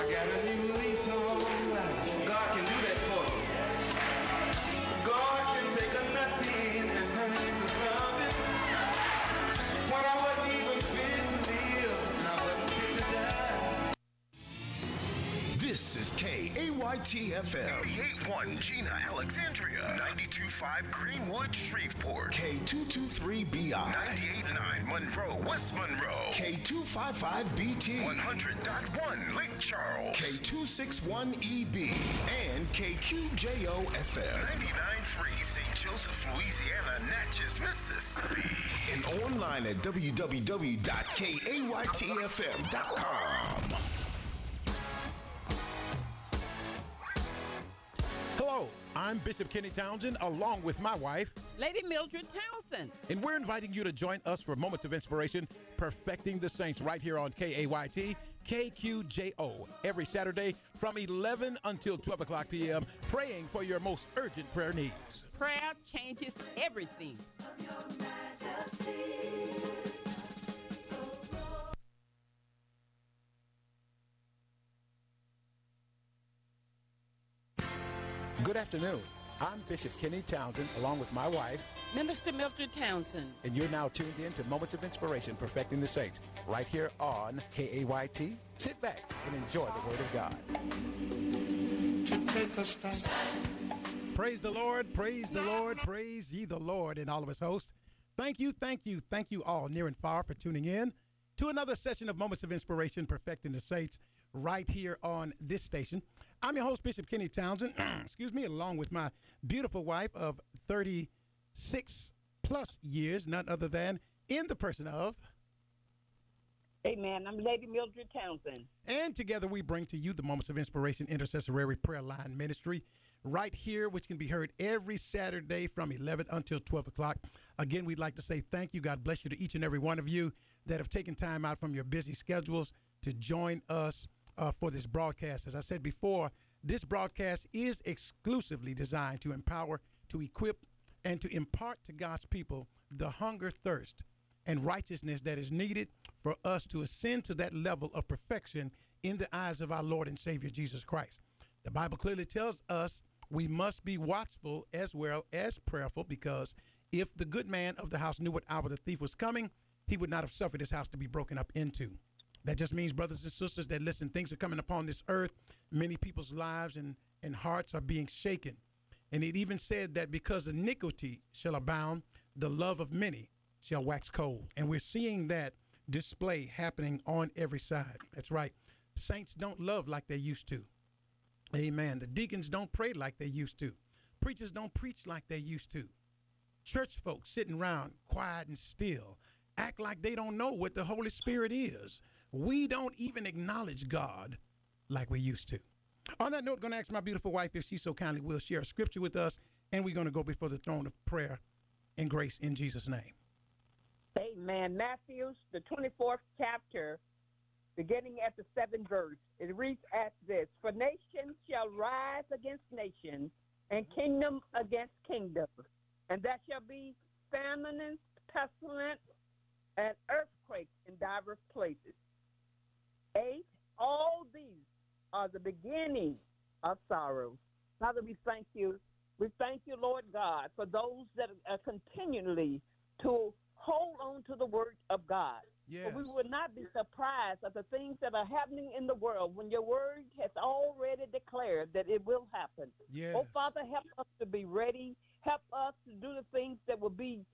I got a new lease on life. God can do that for you. God can take a nothing and turn it into something. When I wasn't even fit to live, and I wasn't fit to die. This is KAYT-FM 88.1 Gina, Alexandria, 92.5 Greenwood, Shreveport, K223BI 98.9 Monroe, West Monroe, K255BT 100.1 Lake Charles, K261EB, and KQJO-FM 99.3 St. Joseph, Louisiana, Natchez, Mississippi, and online at www.kaytfm.com. Hello, I'm Bishop Kenny Townsend, along with my wife, Lady Mildred Townsend. and we're inviting you to join us for Moments of Inspiration, Perfecting the Saints, right here on KAYT, KQJO, every Saturday from 11 until 12 o'clock p.m., praying for your most urgent prayer needs. Prayer changes everything. Good afternoon. I'm Bishop Kenny Townsend, along with my wife, Minister Mildred Townsend. and you're now tuned in to Moments of Inspiration, Perfecting the Saints, right here on KAYT. Sit back and enjoy the Word of God. Praise the Lord, praise the Lord, praise ye the Lord and all of his hosts. Thank you all near and far for tuning in to another session of Moments of Inspiration, Perfecting the Saints, right here on this station. I'm your host, Bishop Kenny Townsend, along with my beautiful wife of 36 plus years, none other than in the person of. Amen. I'm Lady Mildred Townsend. And together we bring to you the Moments of Inspiration Intercessory Prayer Line Ministry right here, which can be heard every Saturday from 11 until 12 o'clock. Again, we'd like to say thank you. God bless you to each and every one of you that have taken time out from your busy schedules to join us for this broadcast. As I said before, this broadcast is exclusively designed to empower, to equip, and to impart to God's people the hunger, thirst, and righteousness that is needed for us to ascend to that level of perfection in the eyes of our Lord and Savior, Jesus Christ. The Bible clearly tells us we must be watchful as well as prayerful, because if the good man of the house knew what hour the thief was coming, he would not have suffered his house to be broken up into. That just means, brothers and sisters, that listen, things are coming upon this earth. Many people's lives and hearts are being shaken. And it even said that because iniquity shall abound, the love of many shall wax cold. And we're seeing that display happening on every side. That's right. Saints don't love like they used to. Amen. The deacons don't pray like they used to. Preachers don't preach like they used to. Church folks sitting around quiet and still act like they don't know what the Holy Spirit is. We don't even acknowledge God like we used to. On that note, going to ask my beautiful wife if she so kindly will share a scripture with us, and we're going to go before the throne of prayer and grace in Jesus' name. Amen. Matthew, the 24th chapter, beginning at the 7th verse. It reads as this: For nation shall rise against nation, and kingdom against kingdom. And there shall be famines, pestilence, and earthquakes in diverse places. 8, all these are the beginning of sorrows. Father, we thank you. We thank you, Lord God, for those that are continually to hold on to the word of God. Yes. For we will not be surprised at the things that are happening in the world when your word has already declared that it will happen. Yes. Oh, Father, help us to be ready. Help us to do the things that will be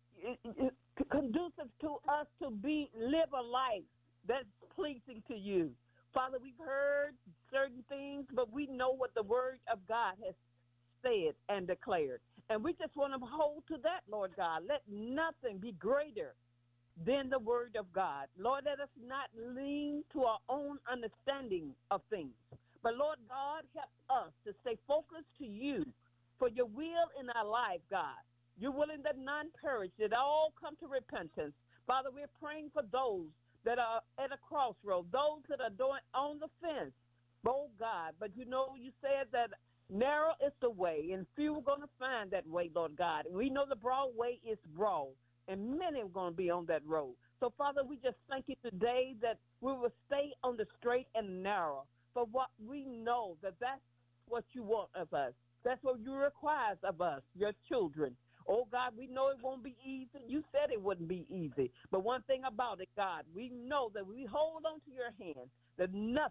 conducive to us to live a life that's pleasing to you. Father, we've heard certain things, but we know what the word of God has said and declared. And we just want to hold to that, Lord God. Let nothing be greater than the word of God. Lord, let us not lean to our own understanding of things. But Lord God, help us to stay focused to you for your will in our life, God. You're willing that none perish, that all come to repentance. Father, we're praying for those that are at a crossroad, those that are on the fence. Oh, God, but you said that narrow is the way, and few are going to find that way, Lord God. And we know the broad way is broad, and many are going to be on that road. So, Father, we just thank you today that we will stay on the straight and narrow. But what we know that that's what you want of us. That's what you require of us, your children. Oh, God, we know it won't be easy. You said it wouldn't be easy. But one thing about it, God, we know that we hold on to your hand, that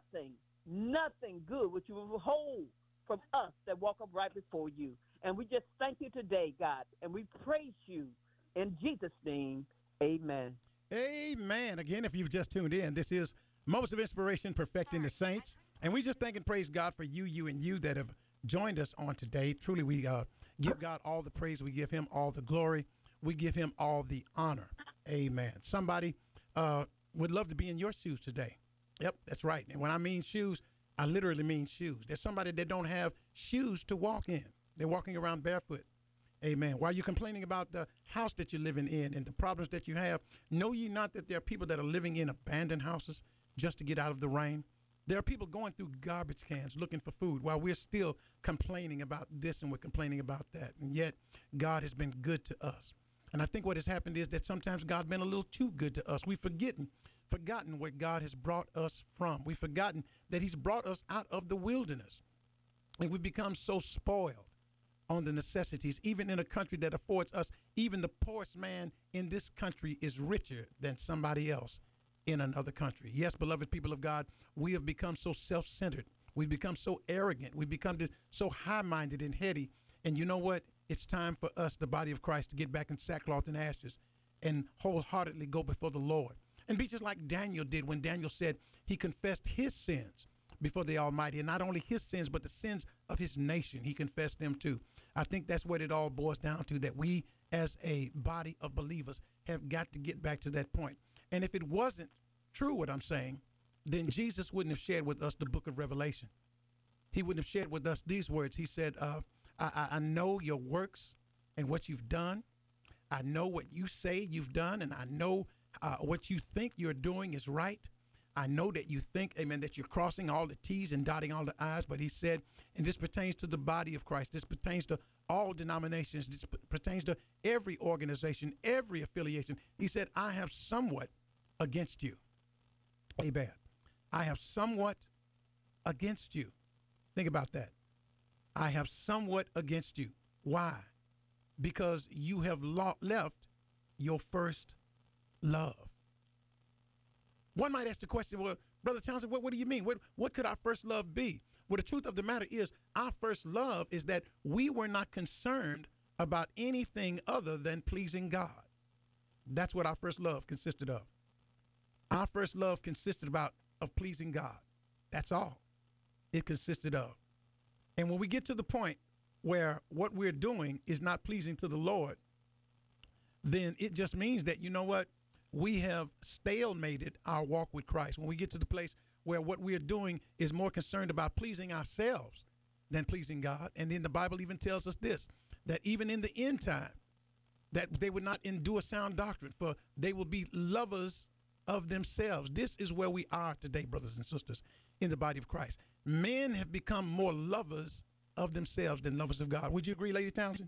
nothing good which you will hold from us that walk up right before you. And we just thank you today, God, and we praise you in Jesus' name. Amen. Amen. Again, if you've just tuned in, this is Moments of Inspiration, Perfecting the Saints. And we just thank and praise God for you and you that have joined us on today. Truly, we give God all the praise. We give him all the glory. We give him all the honor. Amen. Somebody would love to be in your shoes today. Yep, that's right. And when I mean shoes, I literally mean shoes. There's somebody that don't have shoes to walk in. They're walking around barefoot. Amen. While you're complaining about the house that you're living in and the problems that you have, know ye not that there are people that are living in abandoned houses just to get out of the rain? There are people going through garbage cans looking for food while we're still complaining about this and we're complaining about that. And yet God has been good to us. And I think what has happened is that sometimes God's been a little too good to us. We've forgotten where God has brought us from. We've forgotten that he's brought us out of the wilderness. And we've become so spoiled on the necessities, even in a country that affords us, even the poorest man in this country is richer than somebody else in another country. Yes, beloved people of God, we have become so self-centered. We've become so arrogant. We've become so high-minded and heady. And you know what? It's time for us, the body of Christ, to get back in sackcloth and ashes and wholeheartedly go before the Lord. And be just like Daniel did when Daniel said he confessed his sins before the Almighty. And not only his sins, but the sins of his nation. He confessed them too. I think that's what it all boils down to, that we as a body of believers have got to get back to that point. And if it wasn't true what I'm saying, then Jesus wouldn't have shared with us the book of Revelation. He wouldn't have shared with us these words. He said, I know your works and what you've done. I know what you say you've done, and I know what you think you're doing is right. I know that you think, amen, that you're crossing all the T's and dotting all the I's. But he said, and this pertains to the body of Christ. This pertains to all denominations. This pertains to every organization, every affiliation. He said, I have somewhat against you. Amen. I have somewhat against you. Think about that. I have somewhat against you. Why? Because you have left your first love. One might ask the question, well, Brother Townsend, what do you mean? What could our first love be? Well, the truth of the matter is our first love is that we were not concerned about anything other than pleasing God. That's what our first love consisted of. Our first love consisted of pleasing God. That's all it consisted of. And when we get to the point where what we're doing is not pleasing to the Lord, then it just means that, you know what? We have stalemated our walk with Christ. When we get to the place where what we're doing is more concerned about pleasing ourselves than pleasing God. And then the Bible even tells us this, that even in the end time, that they would not endure sound doctrine, for they will be lovers of themselves. This is where we are today, brothers and sisters, in the body of Christ. Men have become more lovers of themselves than lovers of God. Would you agree, Lady Townsend?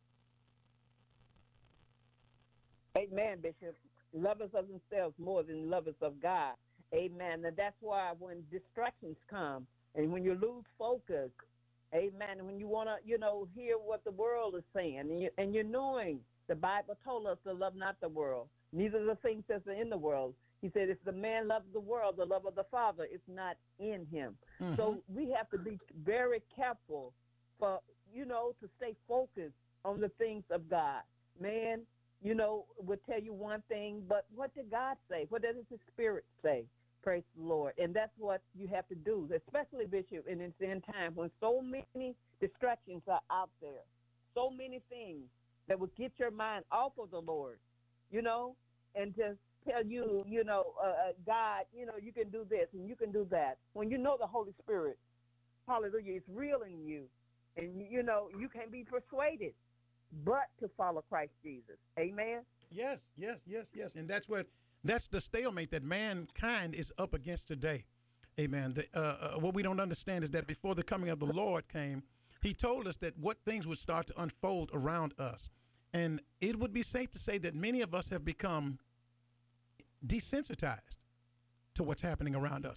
Amen, Bishop. Lovers of themselves more than lovers of God. Amen. And that's why when distractions come and when you lose focus, amen, and when you want to, hear what the world is saying, and you're knowing the Bible told us to love not the world, neither the things that are in the world. He said, if the man loves the world, the love of the Father is not in him. Mm-hmm. So we have to be very careful for, to stay focused on the things of God. Man, would tell you one thing, but what did God say? What does his spirit say? Praise the Lord. And that's what you have to do, especially, Bishop, in this end time when so many distractions are out there, so many things that will get your mind off of the Lord, and just tell you, God, you can do this and you can do that. When you know the Holy Spirit, hallelujah, is real in you, and you can be persuaded but to follow Christ Jesus. Amen? Yes. And that's the stalemate that mankind is up against today. Amen. What we don't understand is that before the coming of the Lord came, he told us that what things would start to unfold around us. And it would be safe to say that many of us have become desensitized to what's happening around us.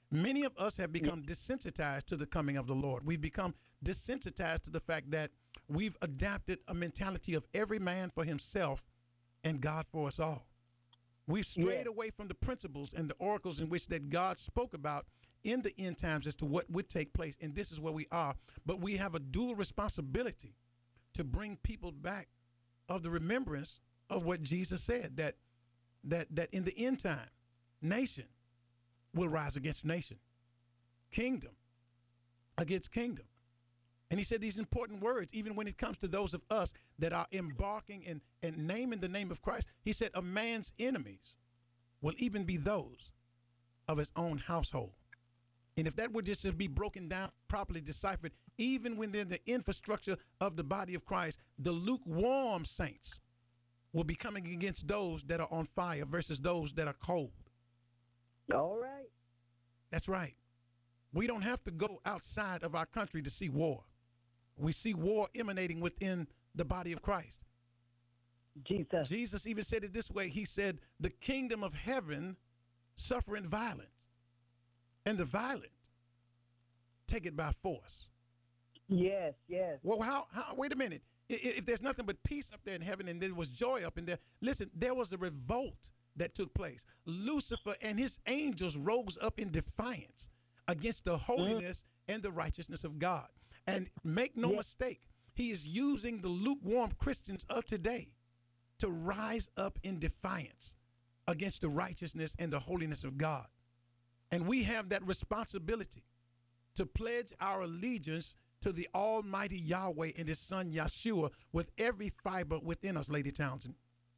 Many of us have become desensitized to the coming of the Lord. We've become desensitized to the fact that we've adapted a mentality of every man for himself and God for us all. We've strayed away from the principles and the oracles in which that God spoke about in the end times as to what would take place. And this is where we are. But we have a dual responsibility to bring people back of the remembrance of what Jesus said, that in the end time, nation will rise against nation, kingdom against kingdom. And he said these important words, even when it comes to those of us that are embarking and naming the name of Christ. He said a man's enemies will even be those of his own household. And if that would just be broken down, properly deciphered, even within the infrastructure of the body of Christ, the lukewarm saints will be coming against those that are on fire versus those that are cold. All right. That's right. We don't have to go outside of our country to see war. We see war emanating within the body of Christ. Jesus even said it this way. He said, the kingdom of heaven suffering violence, and the violent take it by force. Yes, yes. Well, how wait a minute. If there's nothing but peace up there in heaven and there was joy up in there, listen, there was a revolt that took place. Lucifer and his angels rose up in defiance against the holiness and the righteousness of God. And make no mistake, he is using the lukewarm Christians of today to rise up in defiance against the righteousness and the holiness of God. And we have that responsibility to pledge our allegiance to the Almighty Yahweh and his son Yeshua with every fiber within us, Lady Townsend.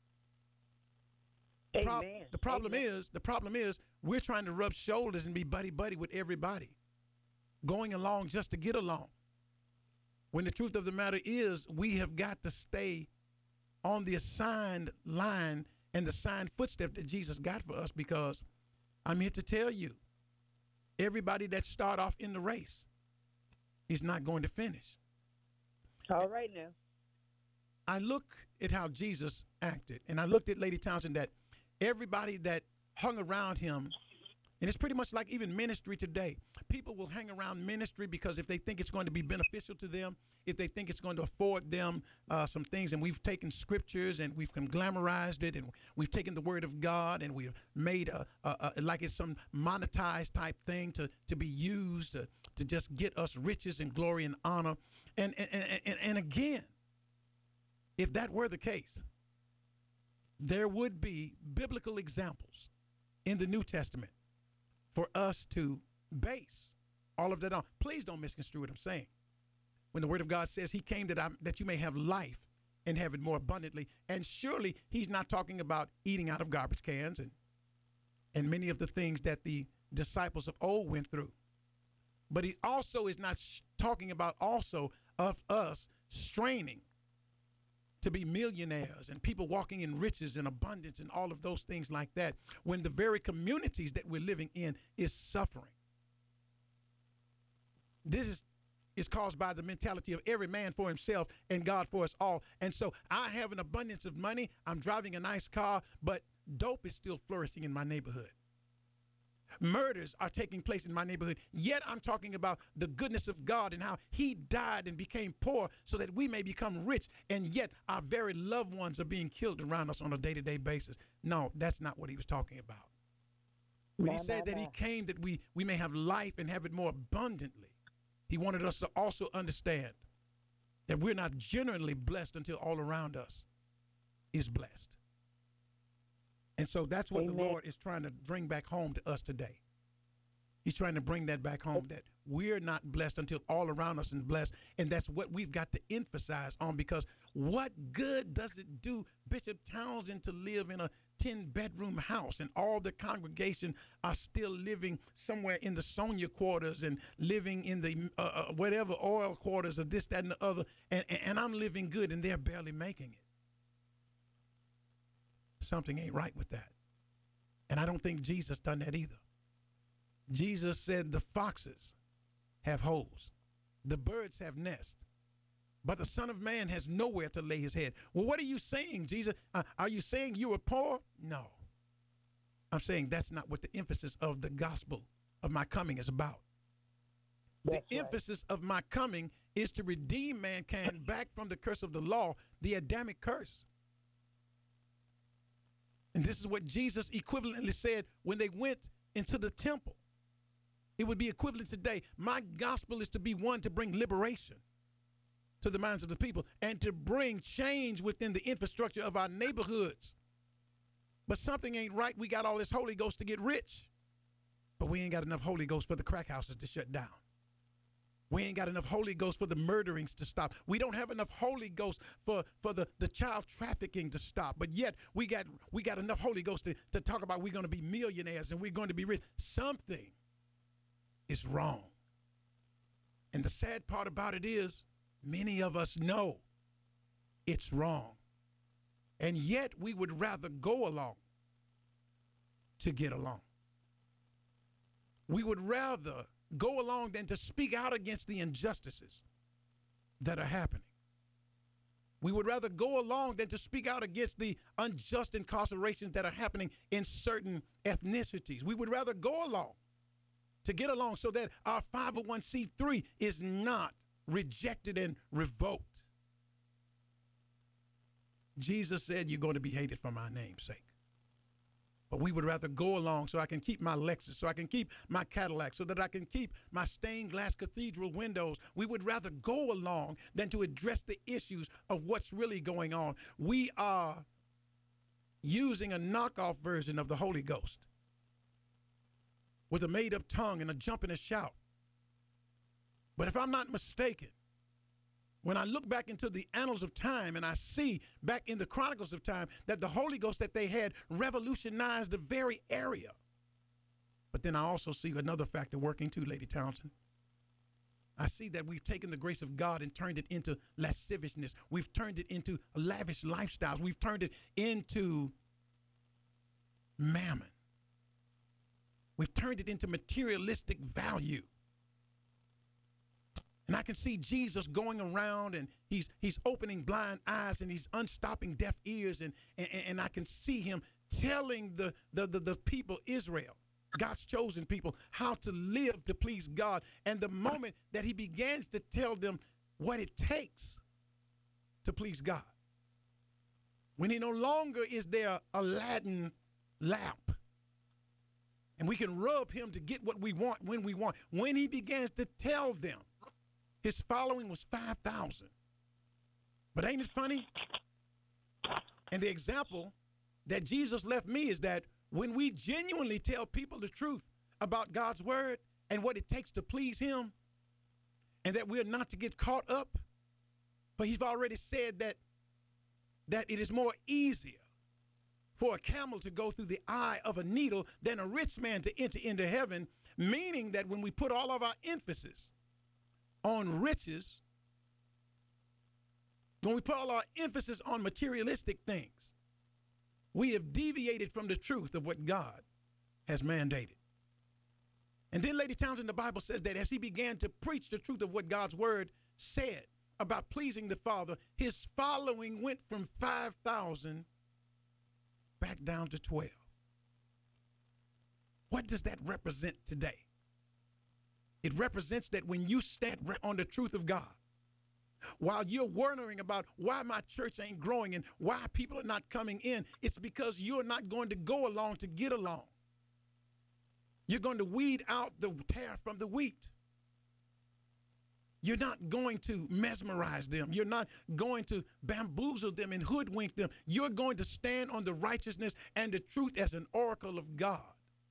Amen. The problem is we're trying to rub shoulders and be buddy-buddy with everybody, going along just to get along. When the truth of the matter is, we have got to stay on the assigned line and the assigned footstep that Jesus got for us, because I'm here to tell you, everybody that start off in the race is not going to finish. All right now. I look at how Jesus acted, and I looked at Lady Townsend, that everybody that hung around him, and it's pretty much like even ministry today. People will hang around ministry because if they think it's going to be beneficial to them, if they think it's going to afford them some things, and we've taken scriptures and we've glamorized it, and we've taken the word of God and we've made like it's some monetized type thing to be used to just get us riches and glory and honor. And again, if that were the case, there would be biblical examples in the New Testament for us to base all of that on. Please don't misconstrue what I'm saying. When the word of God says he came that you may have life and have it more abundantly, and surely he's not talking about eating out of garbage cans and many of the things that the disciples of old went through. But he also is not talking about also of us straining to be millionaires and people walking in riches and abundance and all of those things like that, when the very communities that we're living in is suffering. This is caused by the mentality of every man for himself and God for us all. And so I have an abundance of money. I'm driving a nice car, but dope is still flourishing in my neighborhood. Murders are taking place in my neighborhood, yet I'm talking about the goodness of God and how he died and became poor so that we may become rich, and yet our very loved ones are being killed around us on a day-to-day basis. No, that's not what he was talking about. When he said that he came that we may have life and have it more abundantly, he wanted us to also understand that we're not genuinely blessed until all around us is blessed. And so that's what the Lord is trying to bring back home to us today. He's trying to bring that back home, that we're not blessed until all around us is blessed. And that's what we've got to emphasize on, because what good does it do Bishop Townsend to live in a 10-bedroom house and all the congregation are still living somewhere in the Sonia quarters and living in the whatever oil quarters or this, that, and the other, and I'm living good and they're barely making it. Something ain't right with that. And I don't think Jesus done that either. Jesus said the foxes have holes, the birds have nests, but the Son of Man has nowhere to lay his head. Well, what are you saying, Jesus? Are you saying you were poor? No. I'm saying that's not what the emphasis of the gospel of my coming is about. That's The right. emphasis of my coming is to redeem mankind back from the curse of the law, the Adamic curse. And this is what Jesus equivalently said when they went into the temple. It would be equivalent today. My gospel is to be one to bring liberation to the minds of the people and to bring change within the infrastructure of our neighborhoods. But something ain't right. We got all this Holy Ghost to get rich, but we ain't got enough Holy Ghost for the crack houses to shut down. We ain't got enough Holy Ghost for the murderings to stop. We don't have enough Holy Ghost for the child trafficking to stop. But yet we got enough Holy Ghost to talk about we're going to be millionaires and we're going to be rich. Something is wrong. And the sad part about it is many of us know it's wrong. And yet we would rather go along to get along. We would rather go along than to speak out against the injustices that are happening. We would rather go along than to speak out against the unjust incarcerations that are happening in certain ethnicities. We would rather go along to get along so that our 501c3 is not rejected and revoked. Jesus said, you're going to be hated for my name's sake. But we would rather go along so I can keep my Lexus, so I can keep my Cadillac, so that I can keep my stained glass cathedral windows. We would rather go along than to address the issues of what's really going on. We are using a knockoff version of the Holy Ghost with a made-up tongue and a jump and a shout. But if I'm not mistaken, when I look back into the annals of time and I see back in the chronicles of time that the Holy Ghost that they had revolutionized the very area. But then I also see another factor working too, Lady Townsend. I see that we've taken the grace of God and turned it into lasciviousness. We've turned it into lavish lifestyles. We've turned it into mammon. We've turned it into materialistic value. And I can see Jesus going around and he's opening blind eyes and he's unstopping deaf ears. And I can see him telling the people, Israel, God's chosen people, how to live to please God. And the moment that he begins to tell them what it takes to please God, when he no longer is there Aladdin lamp and we can rub him to get what we want when we want, when he begins to tell them, his following was 5,000. But ain't it funny? And the example that Jesus left me is that when we genuinely tell people the truth about God's word and what it takes to please him, and that we're not to get caught up, but he's already said that it is more easier for a camel to go through the eye of a needle than a rich man to enter into heaven, meaning that when we put all of our emphasis on riches, when we put all our emphasis on materialistic things, we have deviated from the truth of what God has mandated. And then Lady Townsend, the Bible says that as he began to preach the truth of what God's word said about pleasing the Father, his following went from 5,000 back down to 12. What does that represent today? It represents that when you stand on the truth of God, while you're wondering about why my church ain't growing and why people are not coming in, it's because you're not going to go along to get along. You're going to weed out the tare from the wheat. You're not going to mesmerize them. You're not going to bamboozle them and hoodwink them. You're going to stand on the righteousness and the truth as an oracle of God.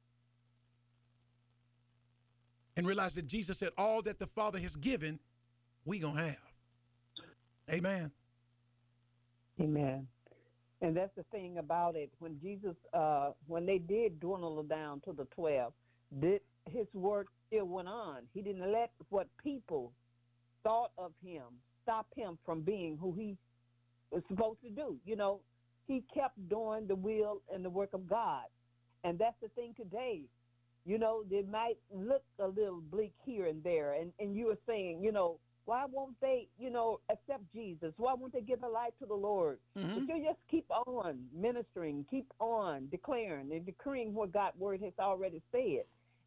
And realize that Jesus said, all that the Father has given, we gonna have. Amen. Amen. And that's the thing about it. When Jesus, when they did dwindle down to the 12, his word still went on. He didn't let what people thought of him stop him from being who he was supposed to do. You know, he kept doing the will and the work of God. And that's the thing today. You know, they might look a little bleak here and there. And you were saying, you know, why won't they, you know, accept Jesus? Why won't they give their life to the Lord? Mm-hmm. But you just keep on ministering, keep on declaring and decreeing what God's word has already said.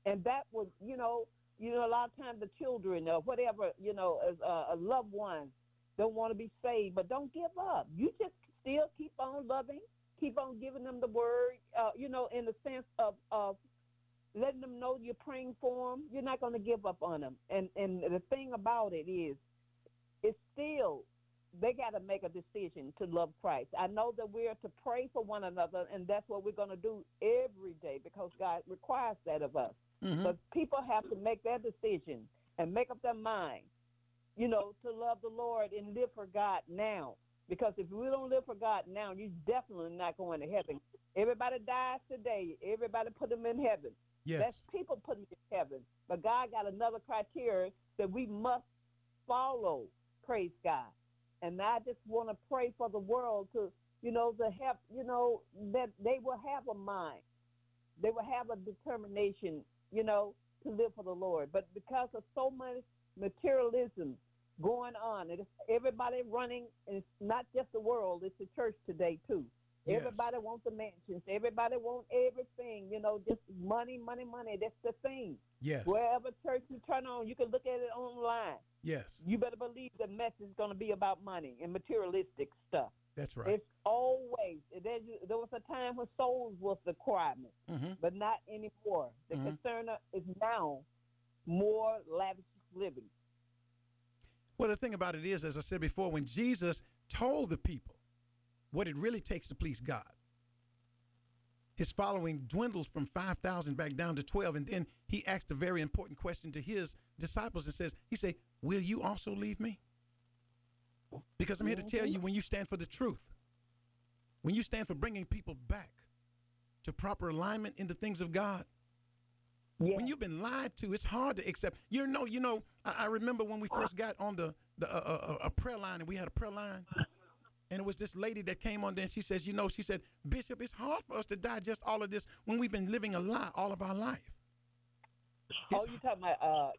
And that was, a lot of times the children or whatever, as a loved one don't want to be saved, but don't give up. You just still keep on loving, keep on giving them the word, in the sense of letting them know you're praying for them. You're not going to give up on them. And the thing about it is, it's still, they got to make a decision to love Christ. I know that we're to pray for one another, and that's what we're going to do every day because God requires that of us. Mm-hmm. But people have to make their decision and make up their mind, to love the Lord and live for God now. Because if we don't live for God now, you're definitely not going to heaven. Everybody dies today. Everybody put them in heaven. Yes. That's people putting in heaven. But God got another criteria that we must follow. Praise God. And I just want to pray for the world to help, that they will have a mind. They will have a determination, to live for the Lord. But because of so much materialism going on, and it's everybody running, and it's not just the world, it's the church today too. Yes. Everybody wants the mansions. Everybody wants everything, just money, money, money. That's the thing. Yes. Wherever church you turn on, you can look at it online. Yes. You better believe the message is going to be about money and materialistic stuff. That's right. It's always, there was a time when souls was the requirement, Mm-hmm. but not anymore. The Mhm. concern is now more lavish living. Well, the thing about it is, as I said before, when Jesus told the people what it really takes to please God, his following dwindles from 5,000 back down to 12. And then he asked a very important question to his disciples and he said, will you also leave me? Because I'm here to tell you, when you stand for the truth, when you stand for bringing people back to proper alignment in the things of God, Yeah. when you've been lied to, it's hard to accept. I remember when we first got on a prayer line, and we had a prayer line, and it was this lady that came on there, and she says, she said, Bishop, it's hard for us to digest all of this when we've been living a lie all of our life. Oh, you talking about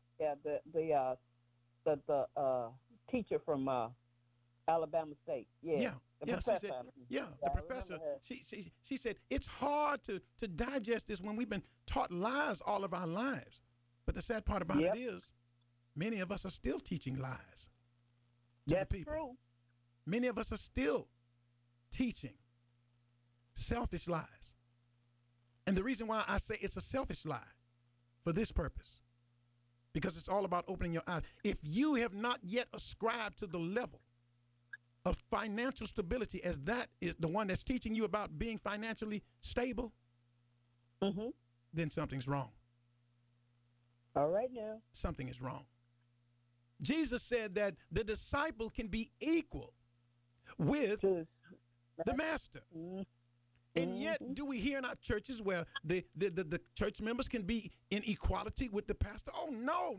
the teacher from Alabama State? Yeah. The professor. The professor. She said it's hard to digest this when we've been taught lies all of our lives. But the sad part about it is, many of us are still teaching lies to the people. True. Many of us are still teaching selfish lies. And the reason why I say it's a selfish lie for this purpose, because it's all about opening your eyes. If you have not yet ascribed to the level of financial stability as that is the one that's teaching you about being financially stable, Mm-hmm. then something's wrong. All right now. Something is wrong. Jesus said that the disciple can be equal with the master. Mm-hmm. And yet, do we hear in our churches where the church members can be in equality with the pastor? Oh, no.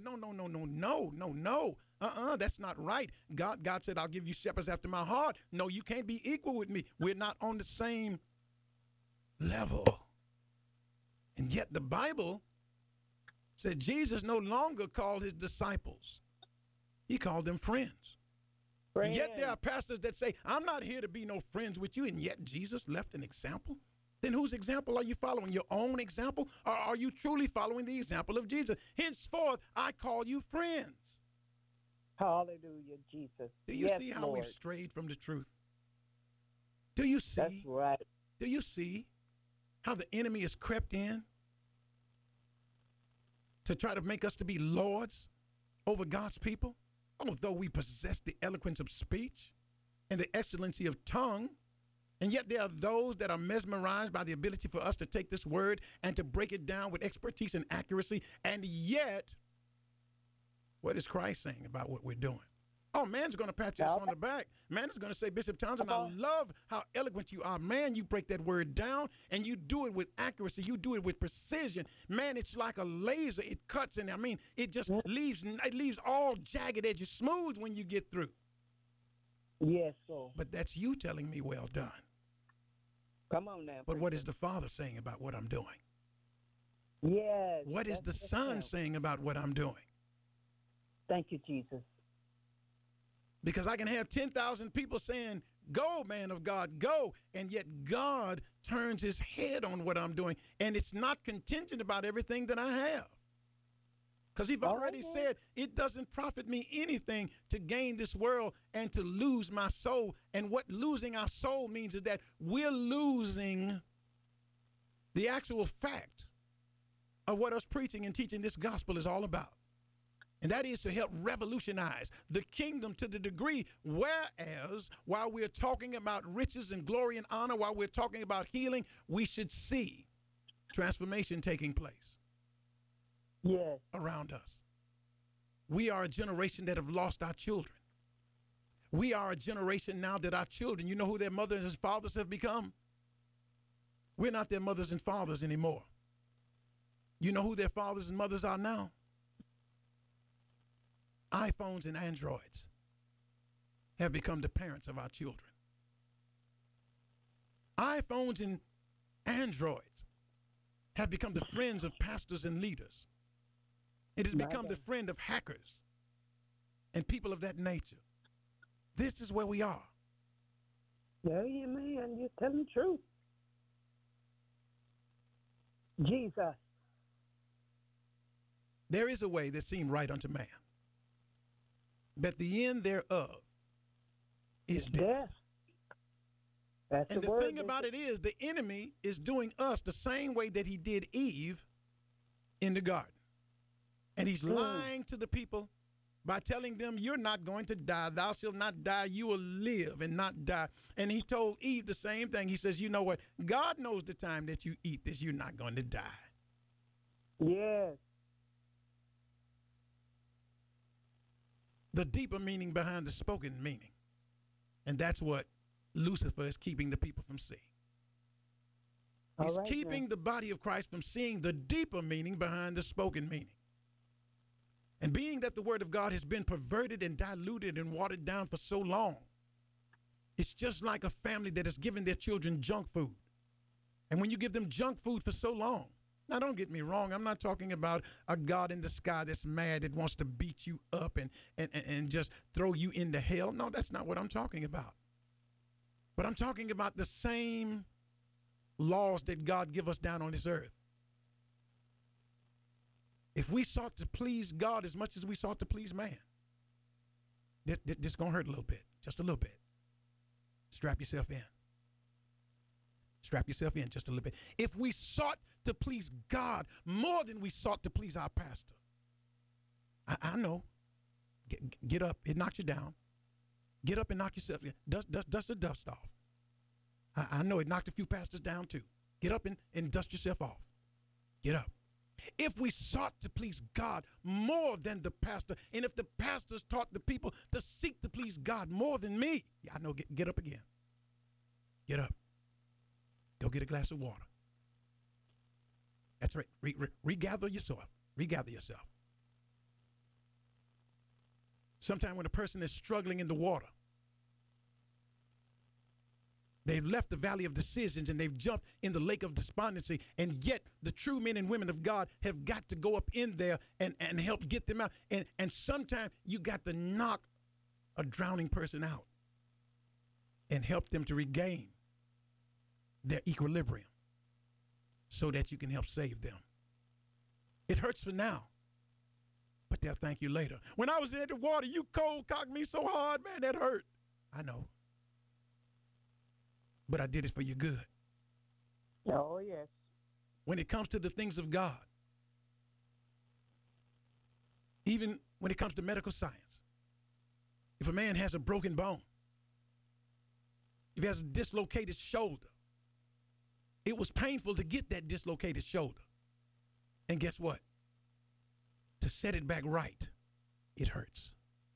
That's not right. God said, I'll give you shepherds after my heart. No, you can't be equal with me. We're not on the same level. And yet the Bible said Jesus no longer called his disciples. He called them friends. And yet there are pastors that say, I'm not here to be no friends with you. And yet Jesus left an example. Then whose example are you following? Your own example? Or are you truly following the example of Jesus? Henceforth, I call you friends. Hallelujah, Jesus. Do you see how we've strayed from the truth? Do you see? That's right. Do you see how the enemy has crept in to try to make us to be lords over God's people? Although we possess the eloquence of speech and the excellency of tongue, and yet there are those that are mesmerized by the ability for us to take this word and to break it down with expertise and accuracy. And yet, what is Christ saying about what we're doing? Oh, man's going to pat us on the back. Man is going to say, Bishop Townsend, I love how eloquent you are. Man, you break that word down, and you do it with accuracy. You do it with precision. Man, it's like a laser. It cuts, and it just leaves all jagged edges smooth when you get through. Yes, sir. But that's you telling me, well done. Come on now. But what is the Father saying about what I'm doing? Yes. What is the Son saying about what I'm doing? Thank you, Jesus. Because I can have 10,000 people saying, go, man of God, go. And yet God turns his head on what I'm doing. And it's not contingent about everything that I have. Because he's already said it doesn't profit me anything to gain this world and to lose my soul. And what losing our soul means is that we're losing the actual fact of what us preaching and teaching this gospel is all about. And that is to help revolutionize the kingdom to the degree whereas while we're talking about riches and glory and honor, while we're talking about healing, we should see transformation taking place around us. We are a generation that have lost our children. We are a generation now that our children, you know who their mothers and fathers have become? We're not their mothers and fathers anymore. You know who their fathers and mothers are now? iPhones and Androids have become the parents of our children. iPhones and Androids have become the friends of pastors and leaders. It has become the friend of hackers and people of that nature. This is where we are. Yeah, man, you're telling the truth. Jesus. There is a way that seemed right unto man, but the end thereof is death. That's and the word, thing about it is the enemy is doing us the same way that he did Eve in the garden. And he's lying to the people by telling them, you're not going to die. Thou shalt not die. You will live and not die. And he told Eve the same thing. He says, you know what? God knows the time that you eat this, you're not going to die. Yes. The deeper meaning behind the spoken meaning. And that's what Lucifer is keeping the people from seeing. He's keeping the body of Christ from seeing the deeper meaning behind the spoken meaning. And being that the word of God has been perverted and diluted and watered down for so long, it's just like a family that has given their children junk food. And when you give them junk food for so long, now don't get me wrong, I'm not talking about a God in the sky that's mad that wants to beat you up and just throw you into hell. No, that's not what I'm talking about. But I'm talking about the same laws that God give us down on this earth. If we sought to please God as much as we sought to please man, this is going to hurt a little bit, just a little bit. Strap yourself in. Strap yourself in just a little bit. If we sought to please God more than we sought to please our pastor, I know. Get up. It knocks you down. Get up and knock yourself in. Dust the dust off. I know it knocked a few pastors down too. Get up and dust yourself off. Get up. If we sought to please God more than the pastor, and if the pastors taught the people to seek to please God more than me, I know, get up again. Get up. Go get a glass of water. That's right. Regather yourself. Regather yourself. Sometimes when a person is struggling in the water, they've left the valley of decisions and they've jumped in the lake of despondency. And yet the true men and women of God have got to go up in there and help get them out. And sometimes you got to knock a drowning person out and help them to regain their equilibrium so that you can help save them. It hurts for now, but they'll thank you later. When I was in the water, you cold cocked me so hard, man, that hurt. I know. But I did it for your good. Oh, yes. When it comes to the things of God, even when it comes to medical science, if a man has a broken bone, if he has a dislocated shoulder, it was painful to get that dislocated shoulder. And guess what? To set it back right, it hurts.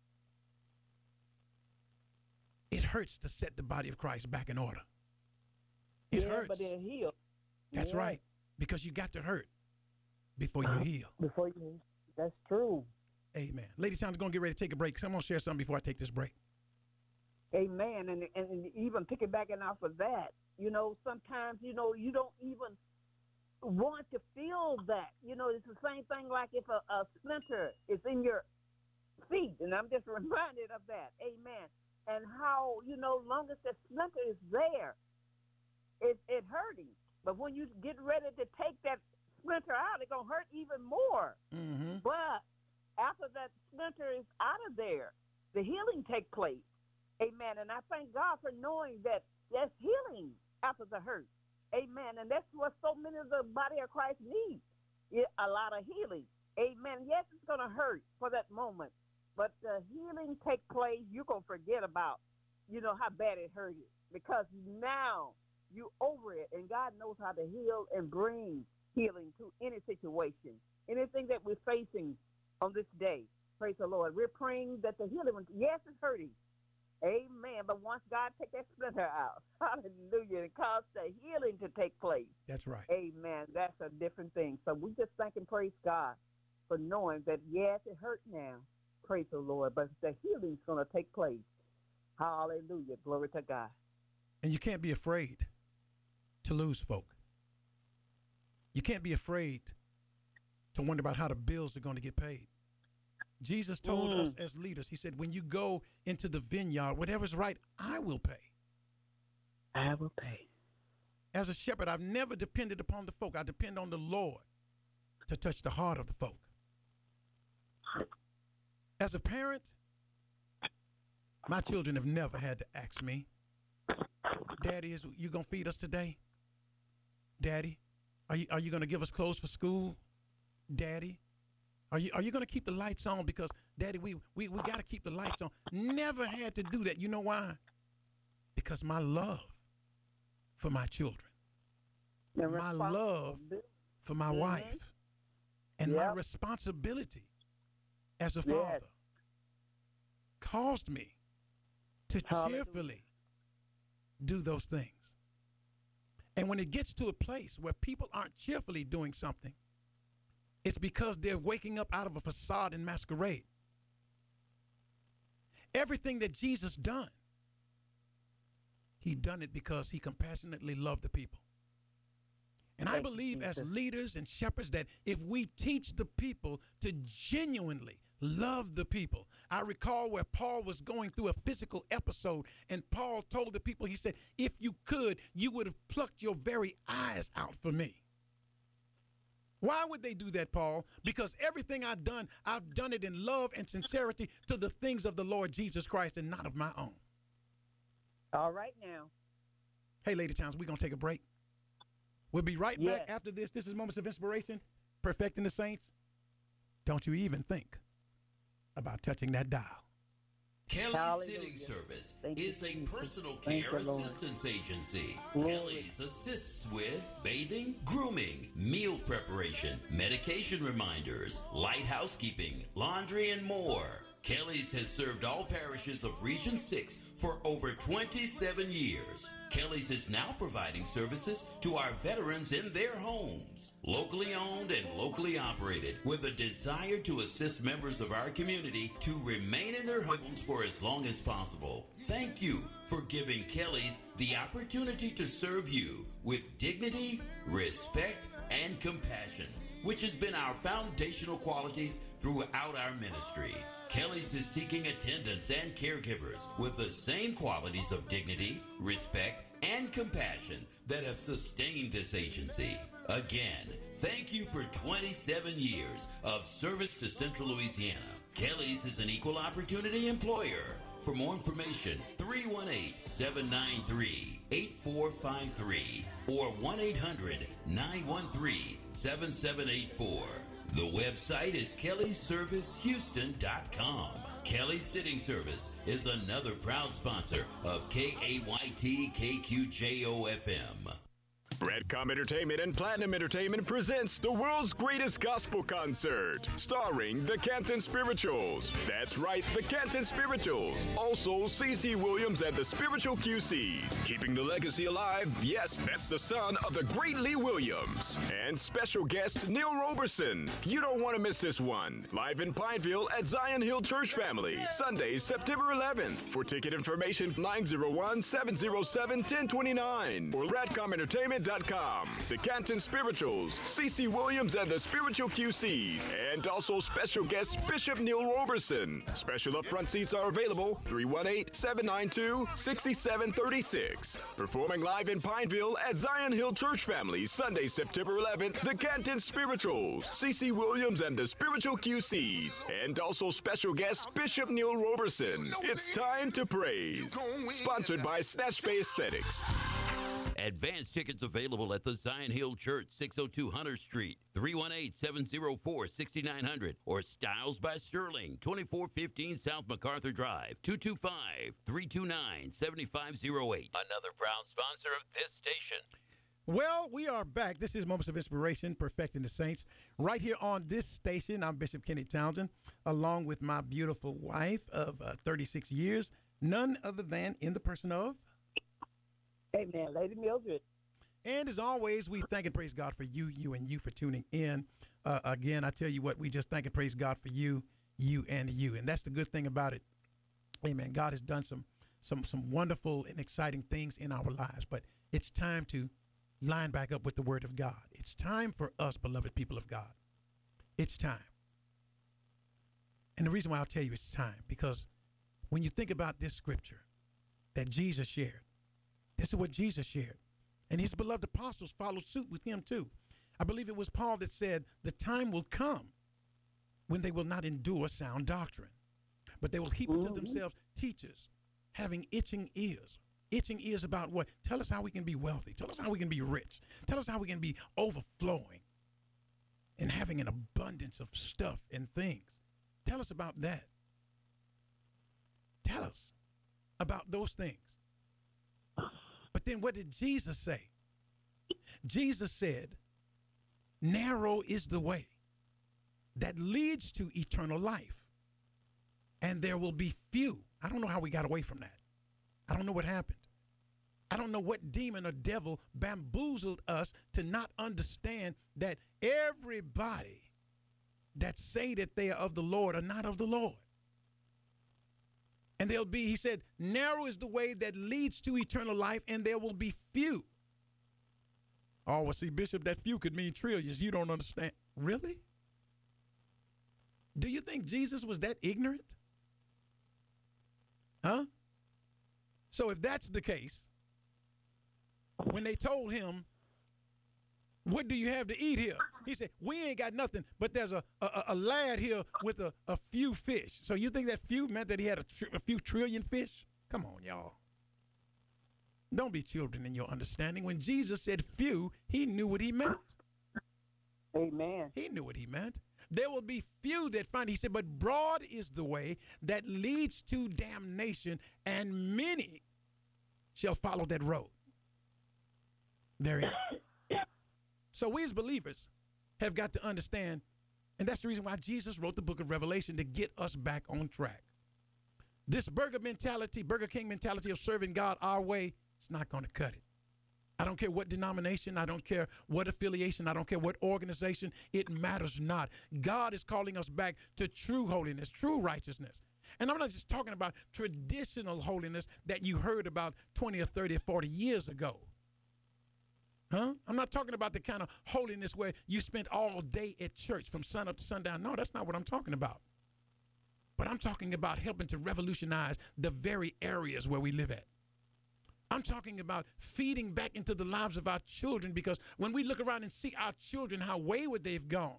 It hurts to set the body of Christ back in order. It hurts. But they're healed. That's right. Because you got to hurt before you heal. That's true. Amen. Lady Tom's going to get ready to take a break. So I'm going to share something before I take this break. Amen. And even piggybacking off of that, sometimes, you don't even want to feel that. It's the same thing like if a splinter is in your feet. And I'm just reminded of that. Amen. And how, long as the splinter is there, it hurting. But when you get ready to take that splinter out, it's going to hurt even more. Mm-hmm. But after that splinter is out of there, the healing take place. Amen. And I thank God for knowing that there's healing after the hurt. Amen. And that's what so many of the body of Christ need, a lot of healing. Amen. Yes, it's going to hurt for that moment, but the healing take place. You're going to forget about, how bad it hurt you, because now you over it, and God knows how to heal and bring healing to any situation, anything that we're facing on this day. Praise the Lord. We're praying that the healing, yes, it's hurting. Amen. But once God take that splinter out, hallelujah, and cause the healing to take place. That's right. Amen. That's a different thing. So we just thank and praise God for knowing that, yes, it hurt now. Praise the Lord. But the healing's going to take place. Hallelujah. Glory to God. And you can't be afraid to lose folk. You can't be afraid to wonder about how the bills are going to get paid. Jesus told us as leaders, he said, when you go into the vineyard, whatever's right, I will pay. I will pay. As a shepherd, I've never depended upon the folk. I depend on the Lord to touch the heart of the folk. As a parent, my children have never had to ask me, Daddy, is you going to feed us today? Daddy, are you going to give us clothes for school? Daddy, are you going to keep the lights on? Because, Daddy, we got to keep the lights on. Never had to do that. You know why? Because my love for my children, my love for my wife, and my responsibility as a father caused me to cheerfully do those things. And when it gets to a place where people aren't cheerfully doing something, it's because they're waking up out of a facade and masquerade. Everything that Jesus done, he done it because he compassionately loved the people. And I believe as leaders and shepherds that if we teach the people to genuinely love the people. I recall where Paul was going through a physical episode, and Paul told the people, he said, if you could, you would have plucked your very eyes out for me. Why would they do that, Paul? Because everything I've done it in love and sincerity to the things of the Lord Jesus Christ and not of my own. All right now. Hey, Lady Towns, we're going to take a break. We'll be right back after this. This is Moments of Inspiration, Perfecting the Saints. Don't you even think about touching that dial. Kelly's Sitting Service is a personal care assistance agency. Kelly's assists with bathing, grooming, meal preparation, medication reminders, light housekeeping, laundry, and more. Kelly's has served all parishes of Region 6 for over 27 years. Kelly's is now providing services to our veterans in their homes. Locally owned and locally operated, with a desire to assist members of our community to remain in their homes for as long as possible. Thank you for giving Kelly's the opportunity to serve you with dignity, respect, and compassion, which has been our foundational qualities throughout our ministry. Kelly's is seeking attendants and caregivers with the same qualities of dignity, respect, and compassion that have sustained this agency. Again, thank you for 27 years of service to Central Louisiana. Kelly's is an equal opportunity employer. For more information, 318-793-8453 or 1-800-913-7784. The website is kellysservicehouston.com. Kelly's Sitting Service is another proud sponsor of KAYT KQJO FM. Redcom Entertainment and Platinum Entertainment presents the world's greatest gospel concert, starring the Canton Spirituals. That's right, the Canton Spirituals. Also, C.C. Williams and the Spiritual QCs. Keeping the legacy alive, yes, that's the son of the great Lee Williams. And special guest, Neil Roberson. You don't want to miss this one. Live in Pineville at Zion Hill Church Family, Sunday, September 11th. For ticket information, 901-707-1029 or radcomentertainment.com. TheCantonSpirituals.com. The Canton Spirituals, C.C. Williams and the Spiritual QCs, and also special guest Bishop Neil Roberson. Special upfront seats are available, 318-792-6736. Performing live in Pineville at Zion Hill Church Family, Sunday, September 11th, the Canton Spirituals, C.C. Williams and the Spiritual QCs, and also special guest Bishop Neil Roberson. It's time to praise. Sponsored by Snatch Bay Aesthetics. Advance tickets available at the Zion Hill Church, 602 Hunter Street, 318-704-6900, or Styles by Sterling, 2415 South MacArthur Drive, 225-329-7508. Another proud sponsor of this station. Well, we are back. This is Moments of Inspiration, Perfecting the Saints, right here on this station. I'm Bishop Kenny Townsend, along with my beautiful wife of 36 years, none other than in the person of... Amen. Lady Mildred. And as always, we thank and praise God for you for tuning in. Again, I tell you what, we just thank and praise God for you. And that's the good thing about it. Amen. God has done some wonderful and exciting things in our lives, but it's time to line back up with the Word of God. It's time for us, beloved people of God. It's time. And the reason why I'll tell you it's time, because when you think about this scripture that Jesus shared, this is what Jesus shared. And his beloved apostles followed suit with him too. I believe it was Paul that said, the time will come when they will not endure sound doctrine, but they will heap unto themselves teachers having itching ears. Itching ears about what? Tell us how we can be wealthy. Tell us how we can be rich. Tell us how we can be overflowing and having an abundance of stuff and things. Tell us about that. Tell us about those things. But then what did Jesus say? Jesus said, narrow is the way that leads to eternal life, and there will be few. I don't know how we got away from that. I don't know what happened. I don't know what demon or devil bamboozled us to not understand that everybody that say that they are of the Lord are not of the Lord. And there'll be, he said, narrow is the way that leads to eternal life, and there will be few. Oh, well, see, Bishop, that few could mean trillions. You don't understand. Really? Do you think Jesus was that ignorant? Huh? So if that's the case, when they told him, what do you have to eat here? He said, we ain't got nothing, but there's a lad here with a few fish. So you think that few meant that he had a few trillion fish? Come on, y'all. Don't be children in your understanding. When Jesus said few, he knew what he meant. Amen. He knew what he meant. There will be few that find. He said, but broad is the way that leads to damnation, and many shall follow that road. There it is. So we as believers have got to understand, and that's the reason why Jesus wrote the book of Revelation, to get us back on track. This Burger King mentality of serving God our way, it's not going to cut it. I don't care what denomination, I don't care what affiliation, I don't care what organization, it matters not. God is calling us back to true holiness, true righteousness. And I'm not just talking about traditional holiness that you heard about 20 or 30 or 40 years ago. Huh? I'm not talking about the kind of holiness where you spent all day at church from sun up to sundown. No, that's not what I'm talking about. But I'm talking about helping to revolutionize the very areas where we live at. I'm talking about feeding back into the lives of our children, because when we look around and see our children, how wayward they've gone,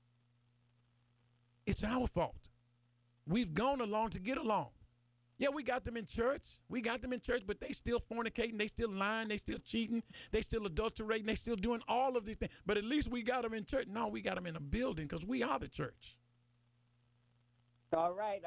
it's our fault. We've gone along to get along. Yeah, we got them in church. But they still fornicating. They still lying. They still cheating. They still adulterating. They still doing all of these things. But at least we got them in church. No, we got them in a building, because we are the church. All right.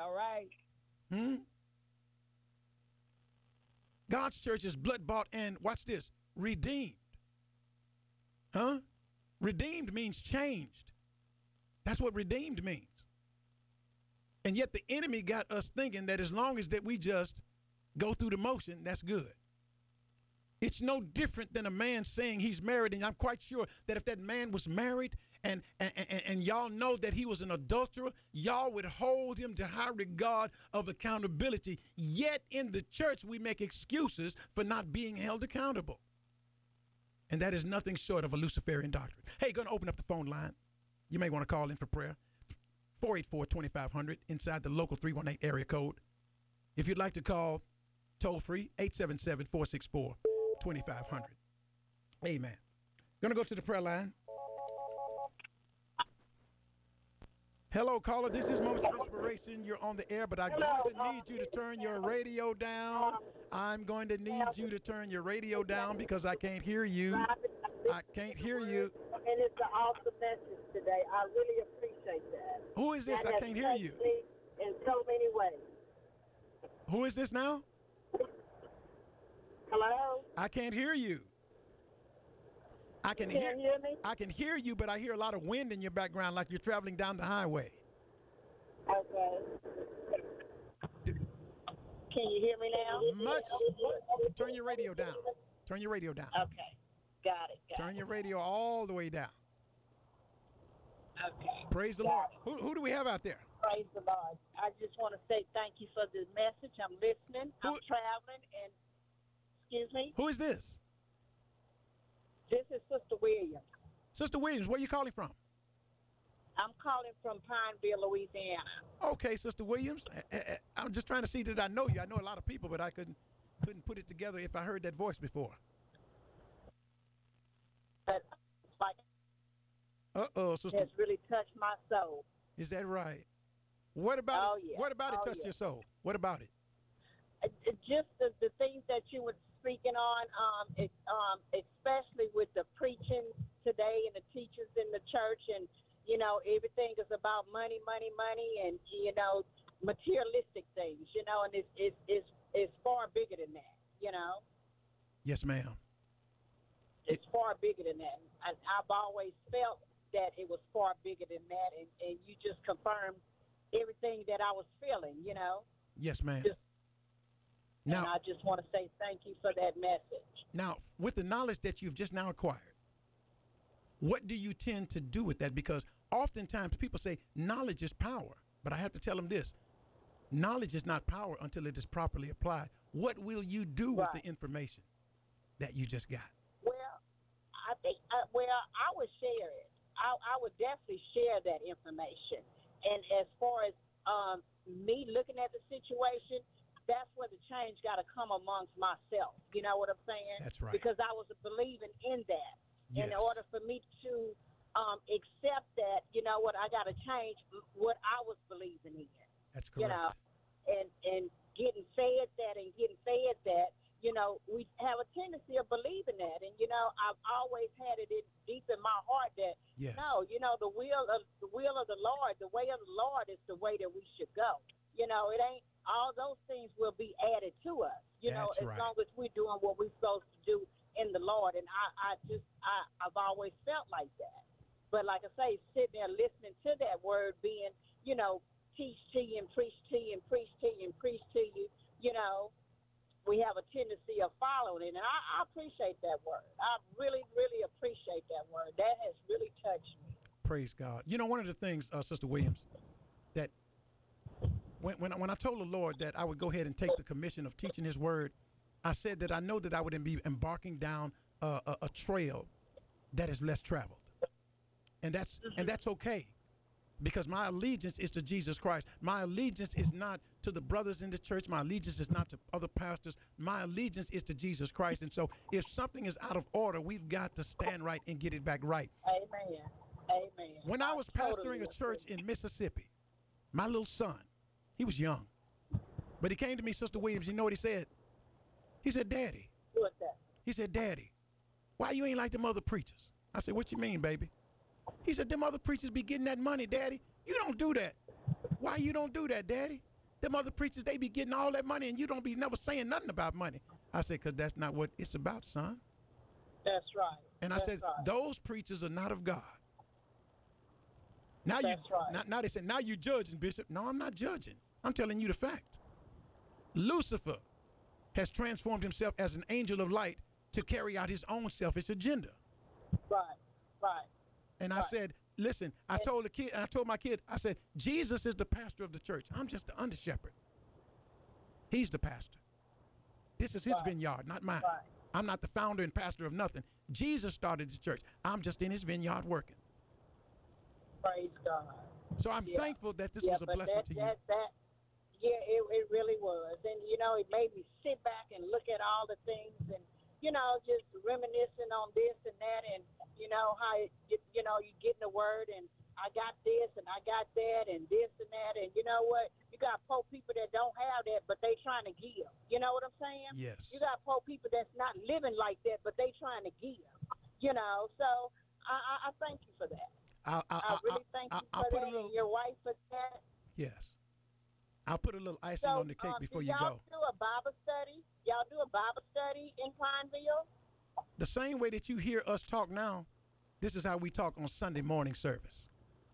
God's church is blood-bought and, watch this, redeemed. Huh? Redeemed means changed. That's what redeemed means. And yet the enemy got us thinking that as long as that we just go through the motion, that's good. It's no different than a man saying he's married, and I'm quite sure that if that man was married and y'all know that he was an adulterer, y'all would hold him to high regard of accountability. Yet in the church, we make excuses for not being held accountable. And that is nothing short of a Luciferian doctrine. Hey, going to open up the phone line. You may want to call in for prayer. 484-2500 inside the local 318 area code. If you'd like to call toll free, 877-464-2500. Amen. Going to go to the prayer line. Hello, caller. This is Moments of Inspiration. You're on the air, but I'm going to need you to turn your radio down. I'm going to need you to turn your radio down because I can't hear you. I can't hear you. And it's an awesome message today. I really appreciate that. Who is this? I can't hear you. In so many ways. Who is this now? Hello? I can't hear you. I can hear me? I can hear you, but I hear a lot of wind in your background like you're traveling down the highway. Okay. Can you hear me now? Much. Turn your radio down. Turn your radio down. Okay. Got it. Turn your radio all the way down. Okay. Praise the Lord. Who do we have out there? Praise the Lord. I just want to say thank you for the message. I'm listening. I'm traveling. And excuse me? Who is this? This is Sister Williams. Sister Williams, where are you calling from? I'm calling from Pineville, Louisiana. Okay, Sister Williams. I'm just trying to see that I know you. I know a lot of people, but I couldn't put it together if I heard that voice before. But it's like Sister. It has really touched my soul. Is that right? What about it? Yeah. What about it touched your soul? What about it? Just the things that you were speaking on, especially with the preaching today and the teachers in the church, and everything is about money, and materialistic things, and it's far bigger than that, Yes, ma'am. It's far bigger than that, and I've always felt that it was far bigger than that, and you just confirmed everything that I was feeling, Yes, ma'am. And I just want to say thank you for that message. Now, with the knowledge that you've just now acquired, what do you tend to do with that? Because oftentimes people say knowledge is power, but I have to tell them this. Knowledge is not power until it is properly applied. What will you do with the information that you just got? Well, I think, I would share it. I would definitely share that information. And as far as me looking at the situation, that's where the change got to come amongst myself. You know what I'm saying? That's right. Because I was believing in that. Yes. In order for me to accept that, I got to change what I was believing in. That's correct. And getting fed that, we have a tendency of believing that. And, I've always had it deep in my heart that, yes. no, the will of the Lord, the way of the Lord is the way that we should go. It ain't, all those things will be added to us, That's as right. long as we're doing what we're supposed to do in the Lord. And I've always felt like that. But like I say, sitting there listening to that word being, teach to you and preach to you and preach to you and preach to you, we have a tendency of following it. And I appreciate that word. I really, really appreciate that word. That has really touched me. Praise God. One of the things, Sister Williams, that when I told the Lord that I would go ahead and take the commission of teaching his word, I said that I know that I would be embarking down a trail that is less traveled. And that's okay, because my allegiance is to Jesus Christ. My allegiance is not to the brothers in the church. My allegiance is not to other pastors. My allegiance is to Jesus Christ. And so if something is out of order, we've got to stand right and get it back right. Amen. Amen. When I was pastoring a church in Mississippi, my little son, he was young, but he came to me, Sister Williams, you know what he said? He said, Daddy. What's that? He said, Daddy, why you ain't like them other preachers? I said, what you mean, baby? He said, them other preachers be getting that money, Daddy. You don't do that. Why you don't do that, Daddy? Them other preachers, they be getting all that money and you don't be never saying nothing about money. I said, because that's not what it's about, son. That's right. And I said, those preachers are not of God. Now now they said, now you judging, Bishop. No, I'm not judging. I'm telling you the fact. Lucifer has transformed himself as an angel of light to carry out his own selfish agenda. Right. And I said, listen, I told my kid, I said, Jesus is the pastor of the church. I'm just the under shepherd. He's the pastor. This is his vineyard, not mine. I'm not the founder and pastor of nothing. Jesus started the church. I'm just in his vineyard working. Praise God. So I'm thankful that this was a blessing to you. Yeah, it really was. And, you know, it made me sit back and look at all the things and, you know, just reminiscing on this and that and, you know, how, you get in the word and I got this and I got that and this and that. And you know what? You got poor people that don't have that, but they trying to give. You know what I'm saying? Yes. You got poor people that's not living like that, but they trying to give. You know, so I thank you for that. I really thank you for that and your wife for that. Yes. I'll put a little icing on the cake before you go. Y'all do a Bible study? Y'all do a Bible study in Pineville? The same way that you hear us talk now, this is how we talk on Sunday morning service.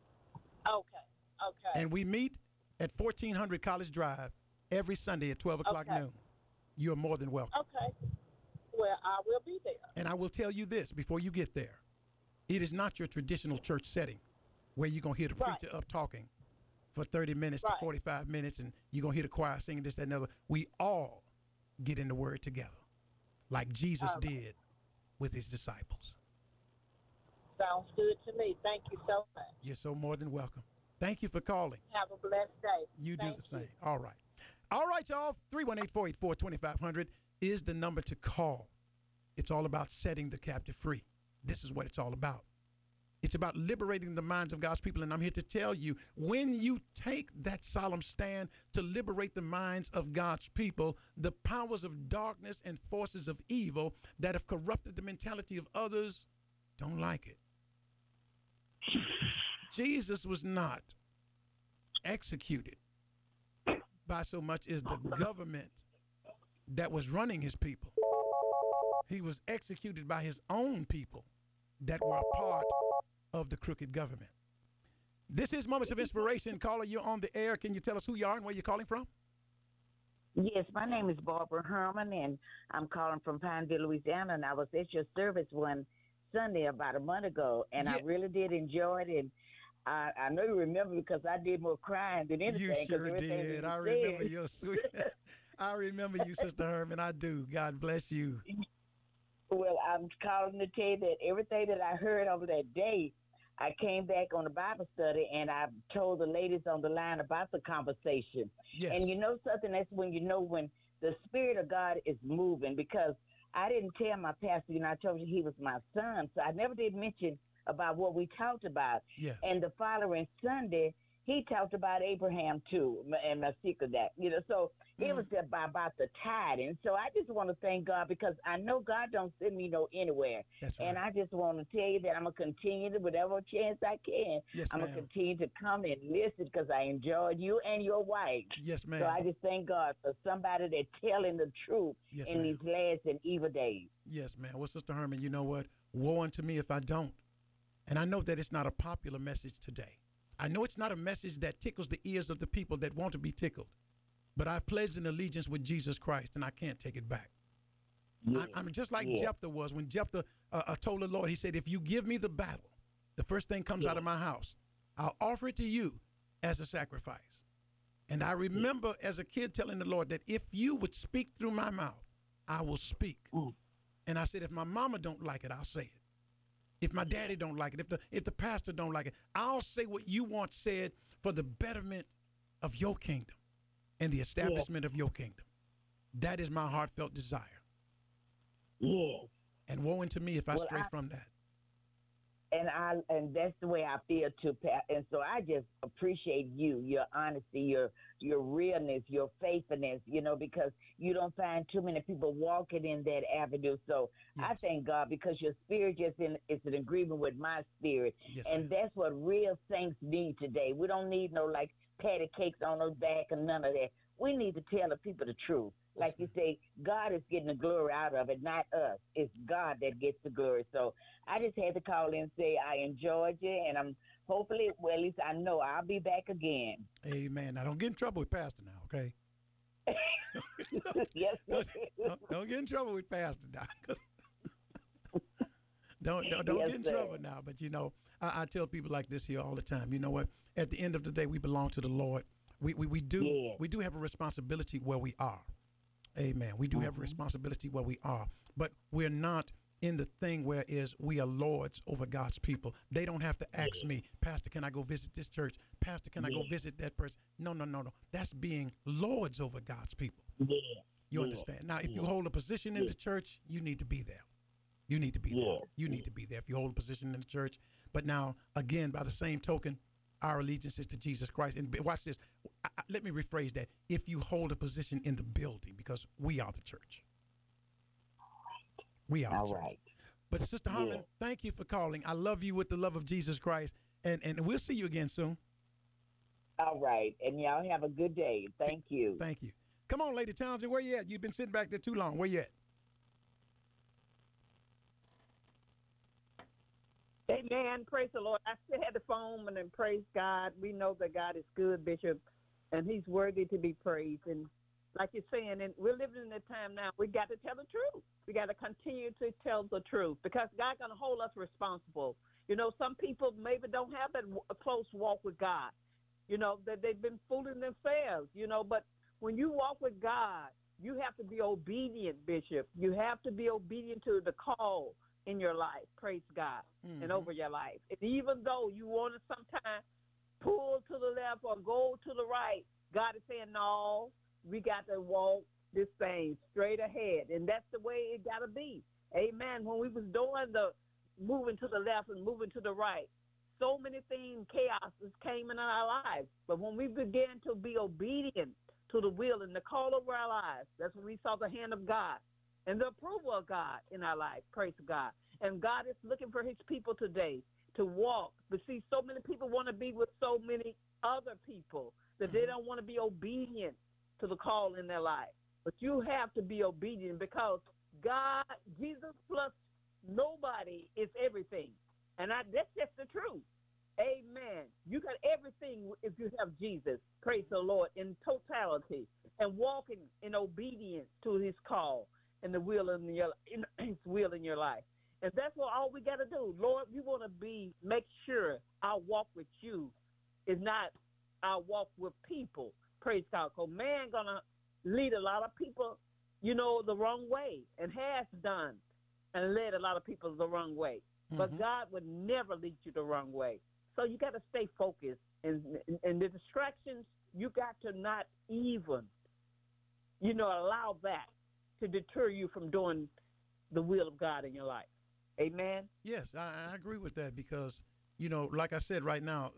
Okay. And we meet at 1400 College Drive every Sunday at 12 o'clock noon. You're more than welcome. Okay. Well, I will be there. And I will tell you this before you get there. It is not your traditional church setting where you're going to hear the preacher up talking for 30 minutes to 45 minutes and you're going to hear the choir singing this, that, and the other. We all get in the word together like Jesus did with his disciples. Sounds good to me. Thank you so much. You're so more than welcome. Thank you for calling. Have a blessed day. You do the same. All right. All right, y'all. 318-484-2500 is the number to call. It's all about setting the captive free. This is what it's all about. It's about liberating the minds of God's people. And I'm here to tell you, when you take that solemn stand to liberate the minds of God's people, the powers of darkness and forces of evil that have corrupted the mentality of others don't like it. Jesus was not executed by so much as the government that was running his people. He was executed by his own people that were a part of the crooked government. This is Moments of Inspiration. Caller, you're on the air. Can you tell us who you are and where you're calling from? Yes, my name is Barbara Herman, and I'm calling from Pineville, Louisiana, and I was at your service one Sunday about a month ago, and I really did enjoy it, and I know you remember because I did more crying than anything. You sure did. I remember your sweet. I remember you, Sister Herman. I do. God bless you. Well, I'm calling to tell you that everything that I heard over that day, I came back on the Bible study and I told the ladies on the line about the conversation. Yes. And you know something? That's when you know when the Spirit of God is moving, because I didn't tell my pastor, I told you he was my son. So I never did mention about what we talked about. Yes. And the following Sunday, he talked about Abraham too, and Melchizedek, so it was about the tithing. So I just want to thank God because I know God don't send me anywhere. That's right. And I just want to tell you that I'm going to continue to, whatever chance I can, yes, I'm going to continue to come and listen because I enjoyed you and your wife. Yes, ma'am. So I just thank God for somebody that's telling the truth in these last and evil days. Yes, ma'am. Well, Sister Herman, you know what? Woe unto me if I don't. And I know that it's not a popular message today. I know it's not a message that tickles the ears of the people that want to be tickled, but I've pledged an allegiance with Jesus Christ, and I can't take it back. Yeah. I'm just like Jephthah was. When Jephthah told the Lord, he said, if you give me the battle, the first thing comes out of my house, I'll offer it to you as a sacrifice. And I remember as a kid telling the Lord that if you would speak through my mouth, I will speak. And I said, if my mama don't like it, I'll say it. If my daddy don't like it, if the pastor don't like it, I'll say what you want said for the betterment of your kingdom and the establishment of your kingdom. That is my heartfelt desire. Yes. And woe unto me if I stray from that. And that's the way I feel too, Pat. And so I just appreciate you, your honesty, your realness, your faithfulness, because you don't find too many people walking in that avenue. So I thank God because your spirit is in agreement with my spirit. Yes, and that's what real saints need today. We don't need no patty cakes on our back and none of that. We need to tell the people the truth. Like you say, God is getting the glory out of it, not us. It's God that gets the glory. So I just had to call in and say I enjoyed you, and I'm hopefully, well, at least I know I'll be back again. Amen. Now, don't get in trouble with Pastor now, okay? Yes. Don't get in trouble with Pastor now. Don't get in trouble now. But, I tell people like this here all the time. You know what? At the end of the day, we belong to the Lord. We do have a responsibility where we are. Amen. We do have a responsibility where we are, but we're not in the thing where is we are lords over God's people. They don't have to ask me, Pastor, can I go visit this church? Pastor, can I go visit that person? No. That's being lords over God's people. You understand? Now, if you hold a position in the church, you need to be there. You need to be there. You need to be there if you hold a position in the church. But now, again, by the same token, our allegiance is to Jesus Christ. And watch this. Let me rephrase that. If you hold a position in the building, because we are the church. We are the church. Right. But Sister Harmon, thank you for calling. I love you with the love of Jesus Christ. And we'll see you again soon. All right. And y'all have a good day. Thank you. Thank you. Come on, Lady Townsend. Where you at? You've been sitting back there too long. Where you at? Amen. Praise the Lord. I still had the phone and praise God. We know that God is good, Bishop, and he's worthy to be praised. And like you're saying, and we're living in a time now, we got to tell the truth. We got to continue to tell the truth because God's going to hold us responsible. You know, some people maybe don't have that close walk with God, you know, that they've been fooling themselves, you know, but when you walk with God, you have to be obedient, Bishop. You have to be obedient to the call in your life, praise God, and over your life. And even though you want to sometimes pull to the left or go to the right, God is saying, no, we got to walk this thing straight ahead. And that's the way it got to be. Amen. When we was doing the moving to the left and moving to the right, so many things, chaos came in our lives. But when we began to be obedient to the will and the call over our lives, that's when we saw the hand of God and the approval of God in our life. Praise God. And God is looking for his people today to walk. But see, so many people want to be with so many other people that they don't want to be obedient to the call in their life. But you have to be obedient because God, Jesus plus nobody is everything. And that's just the truth. Amen. You got everything if you have Jesus. Praise the Lord in totality and walking in obedience to his call and the will in his will in your life. And that's what all we got to do. Lord, we want to make sure our walk with you is not our walk with people. Praise God. Because man going to lead a lot of people, you know, the wrong way and has done and led a lot of people the wrong way. But God would never lead you the wrong way. So you got to stay focused. And the distractions, you got to not even, you know, allow that to deter you from doing the will of God in your life. Amen? Yes, I agree with that because, you know, like I said right now,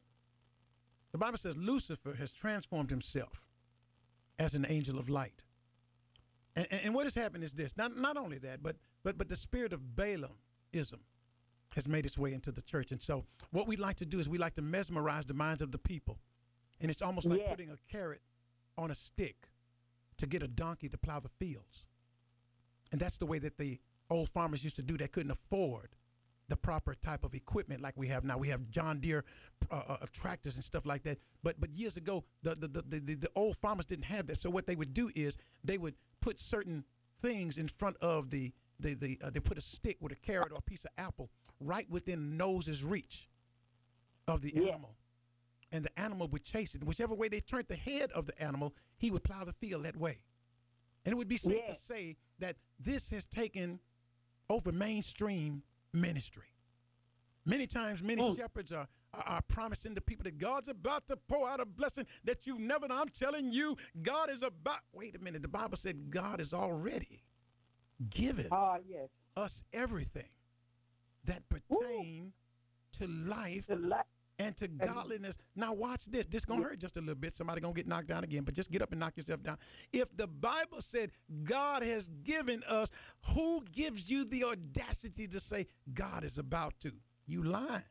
the Bible says Lucifer has transformed himself as an angel of light. And what has happened is this, not only that, but the spirit of Balaamism has made its way into the church. And so what we like to do is we like to mesmerize the minds of the people. And it's almost like putting a carrot on a stick to get a donkey to plow the fields. And that's the way that the old farmers used to do that couldn't afford the proper type of equipment like we have now. We have John Deere tractors and stuff like that. But years ago, the old farmers didn't have that. So what they would do is they would put certain things in front of they put a stick with a carrot or a piece of apple right within the nose's reach of the animal. And the animal would chase it. And whichever way they turned the head of the animal, he would plow the field that way. And it would be safe to say that this has taken over mainstream ministry. Many times, many shepherds are promising the people that God's about to pour out a blessing that you've never known. I'm telling you, God is about, wait a minute, the Bible said God is already given us everything that pertain to life and to godliness. Now watch this. This going to hurt just a little bit. Somebody going to get knocked down again, but just get up and knock yourself down. If the Bible said God has given us, who gives you the audacity to say God is about to? You lying.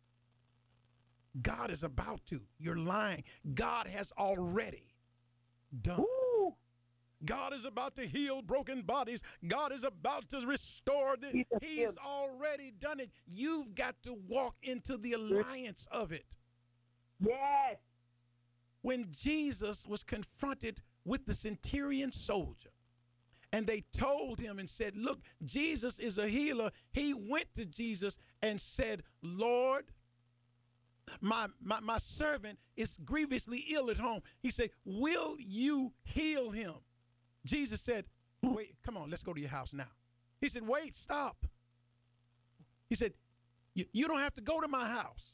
God is about to. You're lying. God has already done. God is about to heal broken bodies. God is about to restore. He's already done it. You've got to walk into the alliance of it. Yes. When Jesus was confronted with the centurion soldier, and they told him and said, look, Jesus is a healer. He went to Jesus and said, Lord, my servant is grievously ill at home. He said, will you heal him? Jesus said, wait, come on, let's go to your house now. He said, wait, stop. He said, you don't have to go to my house.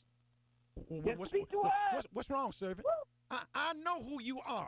What's wrong, servant? I know who you are.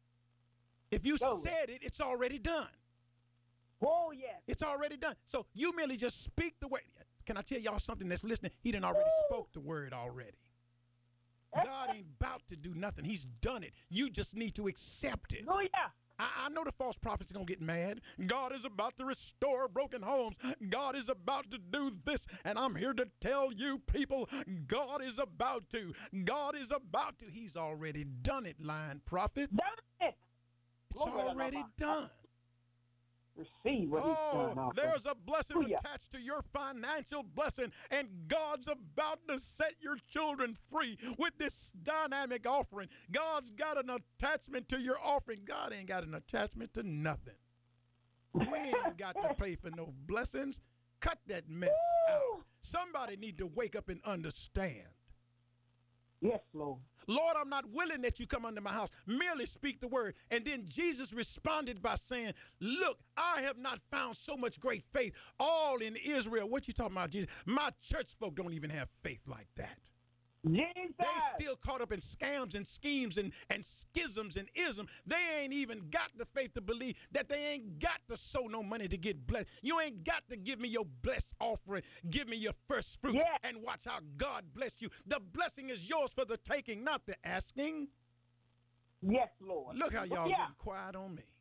If you said it, it's already done. Oh, yes. It's already done. So you merely just speak the word. Can I tell y'all something that's listening? He done already spoke the word already. God ain't about to do nothing. He's done it. You just need to accept it. Oh, yeah. I know the false prophets are going to get mad. God is about to restore broken homes. God is about to do this. And I'm here to tell you, people, God is about to. God is about to. He's already done it, lying prophet. Done it. It's already done. Receive what he's done. There's a blessing attached to your financial blessing, and God's about to set your children free with this dynamic offering. God's got an attachment to your offering. God ain't got an attachment to nothing. We ain't got to pay for no blessings. Cut that mess out. Somebody need to wake up and understand. Yes, Lord. Lord, I'm not willing that you come under my house. Merely speak the word. And then Jesus responded by saying, look, I have not found so much great faith all in Israel. What you talking about, Jesus? My church folk don't even have faith like that. Jesus. They still caught up in scams and schemes and schisms and isms. They ain't even got the faith to believe that they ain't got to sow no money to get blessed. You ain't got to give me your blessed offering. Give me your first fruit and watch how God bless you. The blessing is yours for the taking, not the asking. Yes, Lord. Look how y'all getting quiet on me.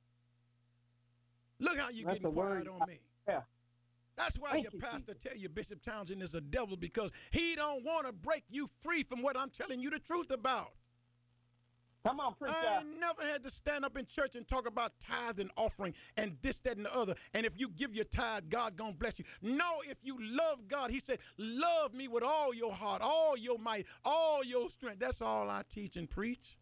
Look how you getting quiet on me. Yeah. That's why your pastor tell you Bishop Townsend is a devil, because he don't want to break you free from what I'm telling you the truth about. Come on, preacher. I ain't never had to stand up in church and talk about tithes and offering and this, that, and the other. And if you give your tithe, God gonna bless you. No, if you love God, he said, love me with all your heart, all your might, all your strength. That's all I teach and preach.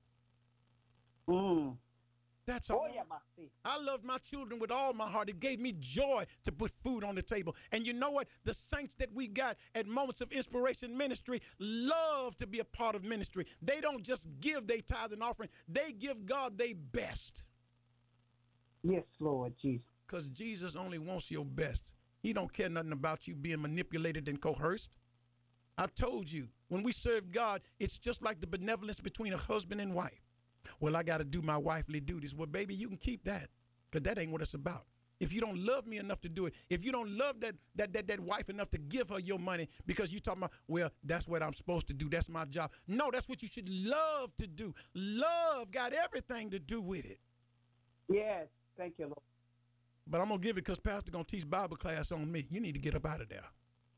That's all. I love my children with all my heart. It gave me joy to put food on the table. And you know what? The saints that we got at Moments of Inspiration Ministry love to be a part of ministry. They don't just give their tithe and offering. They give God their best. Yes, Lord Jesus. Because Jesus only wants your best. He don't care nothing about you being manipulated and coerced. I told you, when we serve God, it's just like the benevolence between a husband and wife. Well, I got to do my wifely duties. Well, baby, you can keep that, because that ain't what it's about. If you don't love me enough to do it, if you don't love that wife enough to give her your money because you talking about, well, that's what I'm supposed to do. That's my job. No, that's what you should love to do. Love got everything to do with it. Yes. Thank you, Lord. But I'm going to give it because Pastor going to teach Bible class on me. You need to get up out of there.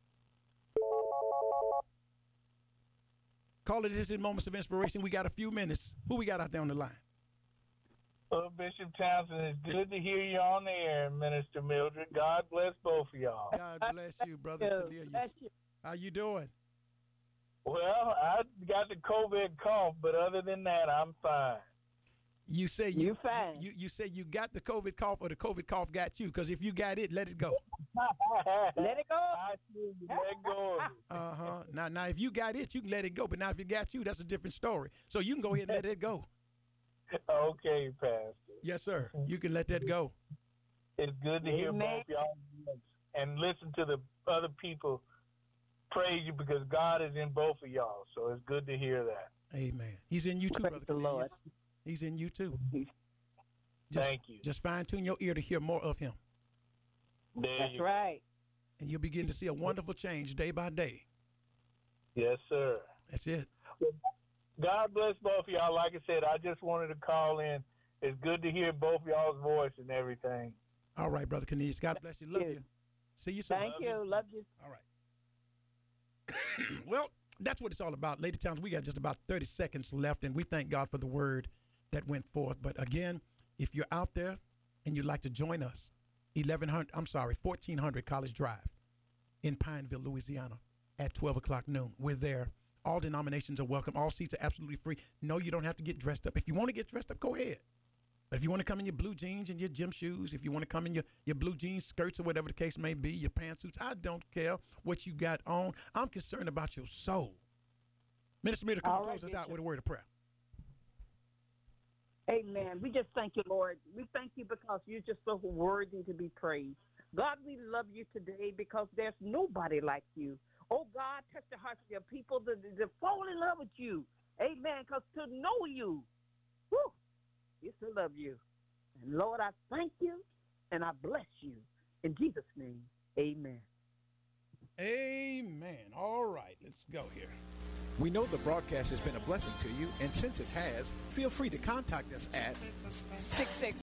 Call it This Is Moments of Inspiration. We got a few minutes. Who we got out there on the line? Well, Bishop Townsend, it's good to hear you on the air, Minister Mildred. God bless both of y'all. God bless you, Brother Cornelius. How you doing? Well, I got the COVID cough, but other than that, I'm fine. You say you fine. You say you got the COVID cough, or the COVID cough got you? Because if you got it, let it go. Let it go. I should let go of it. Now, if you got it, you can let it go. But now, if it got you, that's a different story. So you can go ahead and let it go. Okay, Pastor. Yes, sir. You can let that go. It's good to hear both y'all and listen to the other people praise you, because God is in both of y'all. So it's good to hear that. Amen. He's in you too, Brother Cornelius. He's in you too. Thank you. Just fine tune your ear to hear more of him. That's right. And you'll begin to see a wonderful change day by day. Yes, sir. That's it. God bless both of y'all. Like I said, I just wanted to call in. It's good to hear both y'all's voice and everything. All right, Brother Cornelius. God bless you. Love you. See you soon. Thank you. Love you. All right. Well, that's what it's all about. Lady Towns, we got just about 30 seconds left, and we thank God for the word that went forth. But again, if you're out there and you'd like to join us, 1400 College Drive in Pineville, Louisiana at 12 o'clock noon. We're there. All denominations are welcome. All seats are absolutely free. No, you don't have to get dressed up. If you want to get dressed up, go ahead. But if you want to come in your blue jeans and your gym shoes, if you want to come in your blue jeans skirts or whatever the case may be, your pantsuits, I don't care what you got on. I'm concerned about your soul. Minister Miller, come and close us out with a word of prayer. Amen. We just thank you, Lord. We thank you because you're just so worthy to be praised. God, we love you today because there's nobody like you. Oh, God, touch the hearts of your people to fall in love with you. Amen. Because to know you, whew, is to love you. And Lord, I thank you and I bless you. In Jesus' name, amen. Amen. All right, let's go here. We know the broadcast has been a blessing to you, and since it has, feel free to contact us at